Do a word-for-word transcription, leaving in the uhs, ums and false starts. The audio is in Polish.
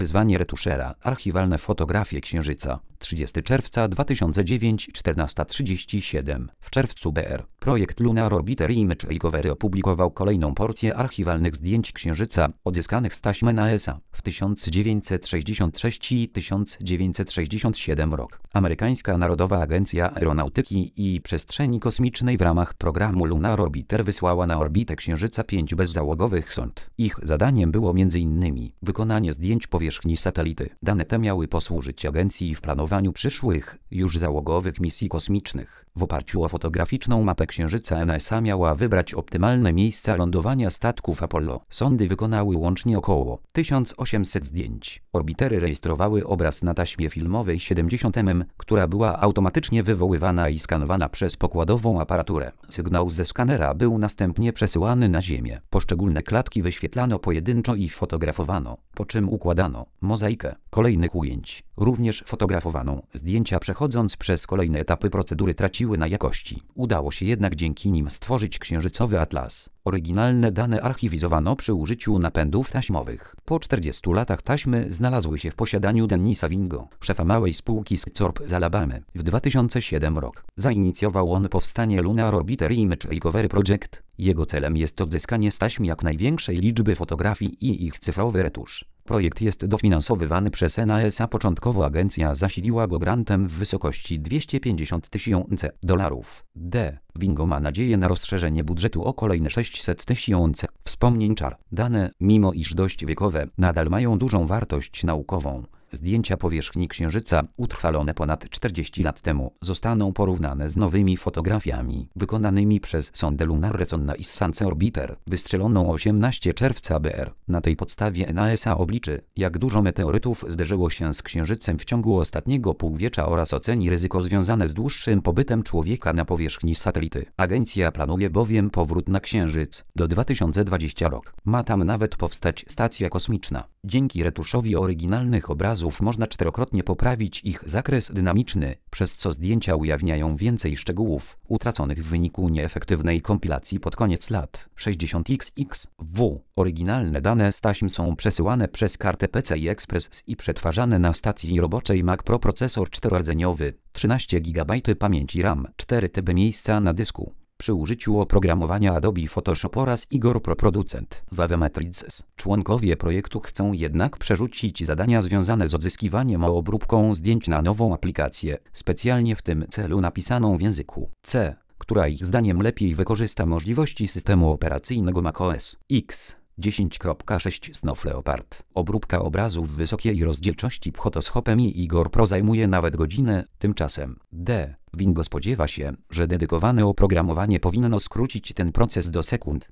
Wyzwanie retuszera. Archiwalne fotografie Księżyca. trzydziestego czerwca dwa tysiące dziewiątego, czternasta trzydzieści siedem. W czerwcu B R. Projekt Lunar Orbiter Image Recovery opublikował kolejną porcję archiwalnych zdjęć Księżyca, odzyskanych z taśmy NASA w tysiąc dziewięćset sześćdziesiątym trzecim i tysiąc dziewięćset sześćdziesiątym siódmym rok. Amerykańska Narodowa Agencja Aeronautyki i Przestrzeni Kosmicznej w ramach programu Lunar Orbiter wysłała na orbitę Księżyca pięć bezzałogowych sond. Ich zadaniem było między innymi wykonanie zdjęć powierzchni satelity. Dane te miały posłużyć agencji w planowaniu przyszłych, już załogowych misji kosmicznych. W oparciu o fotograficzną mapę Księżyca NASA miała wybrać optymalne miejsca lądowania statków Apollo. Sondy wykonały łącznie około tysiąc osiemset zdjęć. Orbitery rejestrowały obraz na taśmie filmowej siedemdziesiąt milimetrów, która była automatycznie wywoływana i skanowana przez pokładową aparaturę. Sygnał ze skanera był następnie przesyłany na Ziemię. Poszczególne klatki wyświetlano pojedynczo i fotografowano, po czym układano mozaikę kolejnych ujęć. Również fotografowano. Zdjęcia, przechodząc przez kolejne etapy procedury, traciły na jakości. Udało się jednak dzięki nim stworzyć księżycowy atlas. Oryginalne dane archiwizowano przy użyciu napędów taśmowych. Po czterdziestu latach taśmy znalazły się w posiadaniu Dennisa Wingo, szefa małej spółki Scorp z Alabamy. W dwa tysiące siódmym rok zainicjował on powstanie Lunar Orbiter Image Recovery Project. Jego celem jest odzyskanie z taśm jak największej liczby fotografii i ich cyfrowy retusz. Projekt jest dofinansowywany przez NASA. Początkowo agencja zasiliła go grantem w wysokości dwieście pięćdziesiąt tysięcy dolarów. D. Wingo ma nadzieję na rozszerzenie budżetu o kolejne sześćset tysięcy wspomnień czar. Dane, mimo iż dość wiekowe, nadal mają dużą wartość naukową. Zdjęcia powierzchni Księżyca, utrwalone ponad czterdzieści lat temu, zostaną porównane z nowymi fotografiami wykonanymi przez sondę Lunar Reconnaissance i Science Orbiter, wystrzeloną osiemnastego czerwca B R. Na tej podstawie NASA obliczy, jak dużo meteorytów zderzyło się z Księżycem w ciągu ostatniego półwiecza oraz oceni ryzyko związane z dłuższym pobytem człowieka na powierzchni satelity. Agencja planuje bowiem powrót na Księżyc do dwa tysiące dwudziestego roku. Ma tam nawet powstać stacja kosmiczna. Dzięki retuszowi oryginalnych obrazów można czterokrotnie poprawić ich zakres dynamiczny, przez co zdjęcia ujawniają więcej szczegółów utraconych w wyniku nieefektywnej kompilacji pod koniec lat sześćdziesiątych. W. Oryginalne dane z taśm są przesyłane przez kartę P C I Express i przetwarzane na stacji roboczej Mac Pro. Procesor czterorodzeniowy, trzynaście gigabajtów pamięci RAM, cztery terabyty miejsca na dysku. Przy użyciu oprogramowania Adobe Photoshop oraz Igor Pro Producent. Wavemetrics. Członkowie projektu chcą jednak przerzucić zadania związane z odzyskiwaniem i obróbką zdjęć na nową aplikację, specjalnie w tym celu napisaną w języku C, która ich zdaniem lepiej wykorzysta możliwości systemu operacyjnego macOS X dziesięć kropka sześć Snow Leopard. Obróbka obrazu w wysokiej rozdzielczości Photoshopem i Igor Pro zajmuje nawet godzinę, tymczasem D. Wingo spodziewa się, że dedykowane oprogramowanie powinno skrócić ten proces do sekund.